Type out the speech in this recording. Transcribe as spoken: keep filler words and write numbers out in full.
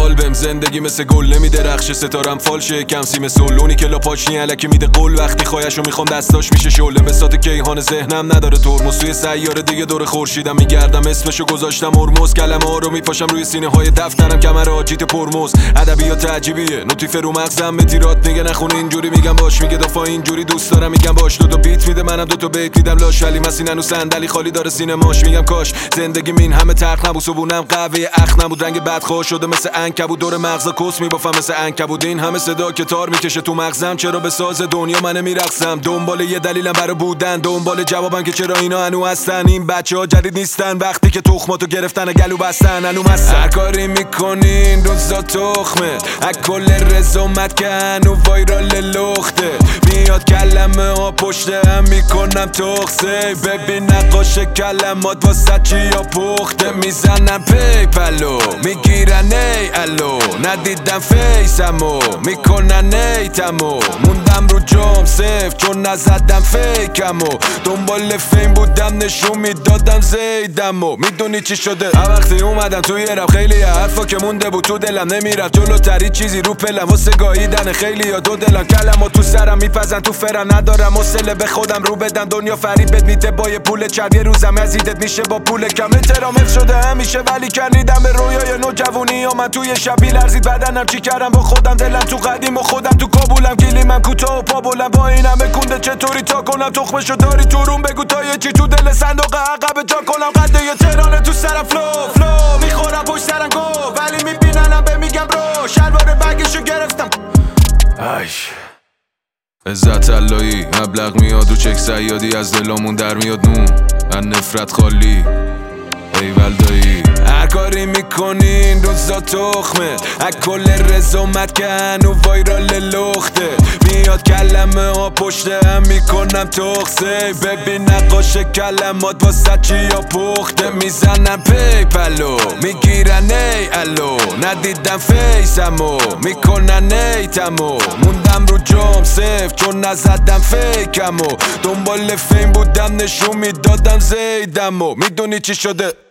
قلبم زندگی مثل گل نمیدرخشه، ستارم فالشه کم سیم سولونی که لاپاچنی الکی میده قول، وقتی خواهشو میخوام دستاش میشه شعله، بساط کیهان ذهنم نداره ترمز، توی سیاره دیگه دور خورشیدم میگردم، اسمشو گذاشتم هرمز، کلمه ها رو میپاشم روی سینه های دفترم، کمر آجیت پرمز، ادبیات عجیبیه نوتیف رو مغزم متیرات میگه نخونه اینجوری، میگم باش میگه دفعه اینجوری دوست دارم، میگم باش دو تا بیت میده منم دو تا بیت میدم لاش، ولی مسین هنوز صندلی خالی داره سینماش، میگم کاش زندگی این همه تلخ نبود، صبونم قهوه اخ نبود، رنگ بدخواه شده مثل عنکبوت، دور مغزا کس میبافم مثل عنکبوت، این همه صدا که تار میکشه تو مغزم، چرا به ساز دنیا من میرقصم، دنبال یه دلیلم برای بودن، دنبال جوابم که چرا اینا هنو هستن، این بچه‌ها جدید نیستن، وقتی که تخماتو گرفتن و گلو بستن هنو هستن، هر کاری میکنین روزا تخمه، از کل رزومت که هنو وایرال لخته، میاد کلمه ها پشت هم میکنم تخصه، ببین نقاش کلمات واسه چی یا پخته، میزنم پیپلو میگیرن ای الو، ندیدم فیسمو میکنن ای تمو، موندم رو جام سیف چون نزدم فیکمو، دنبال فیم بودم نشون میدادم زیدمو، میدونی چی شده وقتی اومدم توی رپ، خیلی حرفا که مونده بود تو دلم نمیرفت جلوتری، چیزی رو پلم واسه گاییدن خیلی یا دو دلم، کلمو تو سرم میپزن تو فرم، ندارم حوصله به خودم رو بدم، دنیا فریبت میده با یه پول چرب، یه روزم ازیدت میشه با پول کم، احترام شده همیشه ولی کنیدم به رویای نوجوانی یا من توی شبی لرزید بدنم، چی کردم با خودم، دلم تو قدیم و خودم تو کابولم، کلیمم کوتاه و پا بلند، با این همه کنده چطوری تا کنم، تخمشو داری تو روم بگو تا یه چی تو دل صندوق عقب جا کنم، قد یه ترانه تو سرم فلو فلو میخورم پشت سرم گو، ولی میبیننم به میگم برو، شلوار بگشو گرفتم ایش عزت اللهی، مبلغ میاد و چک زیادی از دلامون در میاد نون، من نفرت خالی ایول دایی، هر کاری میکنین روزا تخمه، از کل رزومت که هنو وایرال لخته، میاد کلمه ها پشت هم میکنم تخصه، ببین نقاش کلمات واسه چی یا پخته، میزنم پیپلو میگیرن ای الو، ندیدم فیسمو میکنن ای تمو، موندم رو جام سیف چون نزدم فیکمو، دنبال فیم بودم نشون میدادم زیدمو، میدونی چی شده